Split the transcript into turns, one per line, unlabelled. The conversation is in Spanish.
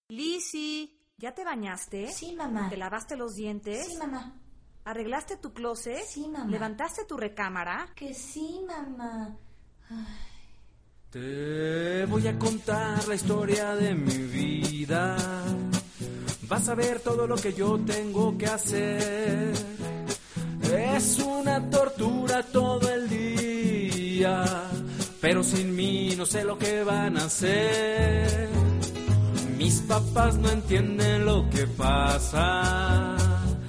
Lizzy, ¿ya te bañaste?
Sí, mamá.
¿Te lavaste los dientes?
Sí, mamá.
¿Arreglaste tu closet?
Sí, mamá.
¿Levantaste tu recámara?
Que sí, mamá. Ay.
Te voy a contar la historia de mi vida. Vas a ver todo lo que yo tengo que hacer. Es una tortura todo el día, pero sin mí no sé lo que van a hacer. Mis papás no entienden lo que pasa.